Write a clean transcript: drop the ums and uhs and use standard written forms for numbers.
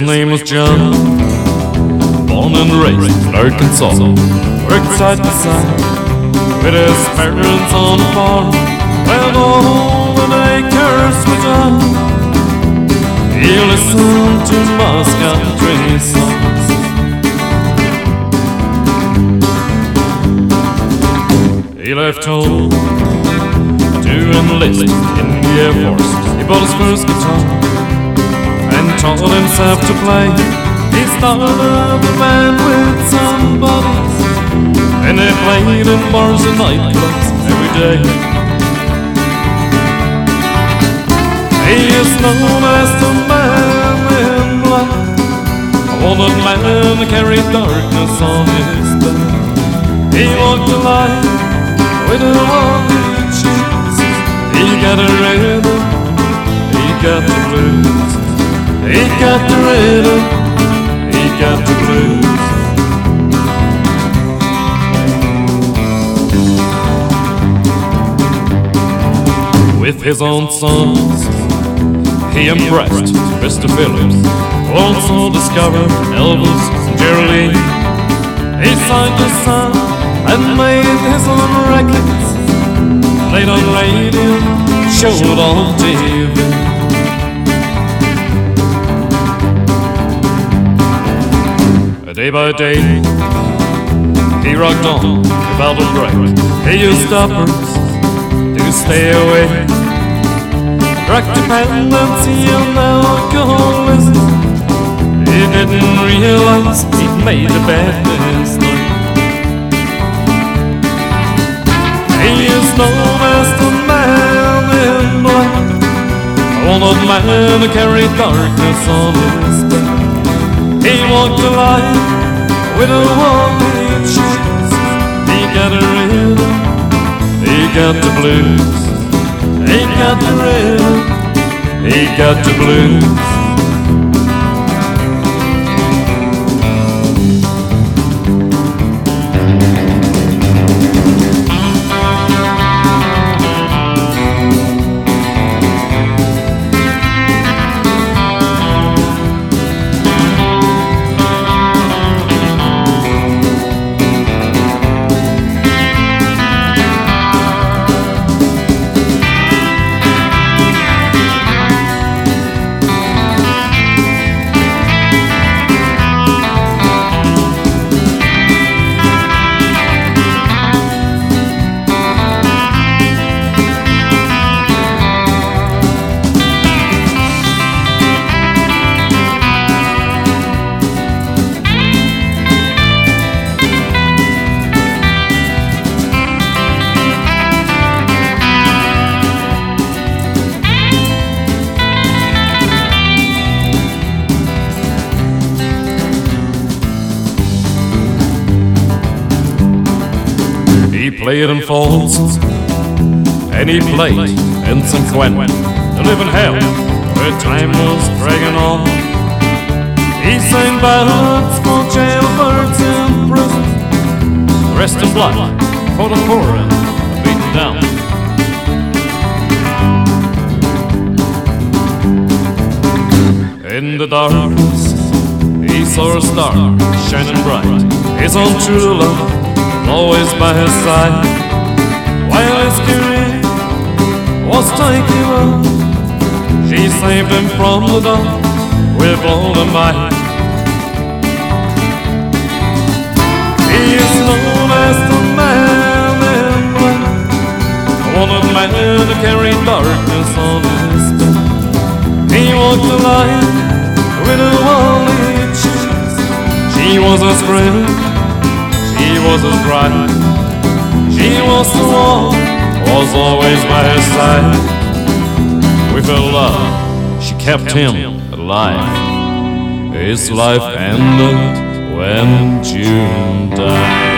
name was John, born and raised in Arkansas, worked side by side with his parents on a farm. When all the day cursed with John, he listened to Moss country songs. He left home to enlist in the Air Force. He bought his first guitar and taught himself to play. He started a band with some buddies, and they played in bars and nightclubs every day. He is known as the man in black, a wanted man who carried darkness on his back. He walked the line with a walking shoes. He got a rhythm, he got the blues. He got the rhythm, he got the blues. With his own songs, he impressed Mr. Phillips, who also discovered Elvis and Jerry Lee. He signed his son and made his own records, played on radio, showed on TV. Day by day, he rocked on without a break. He used stoppers to stay away. Drug dependency and alcoholism, he didn't realize he'd made a bad mistake. He is known as the man in black, a wanted man who carried darkness on his back. He walked the line with a walking shoes. He got a rhythm, he got the blues. He got the rhythm, he got the blues. He played in Folsom, and he played in San Quentin, to live in hell where time was dragging on. He sang ballads for jailbirds in prison, the rest in blood for the poor and the beaten down. In the darkness, he saw a star shining bright, his own true love always by his side. While his career was taking on, she saved him from the dark with all her might. He is known as the man in black, a wanted man to carry darkness on his back. He walked the line with a wallet shoes. She was his friend, she was his bride. She was the one, was always by his side. With her love, she kept him alive. His life ended when June died.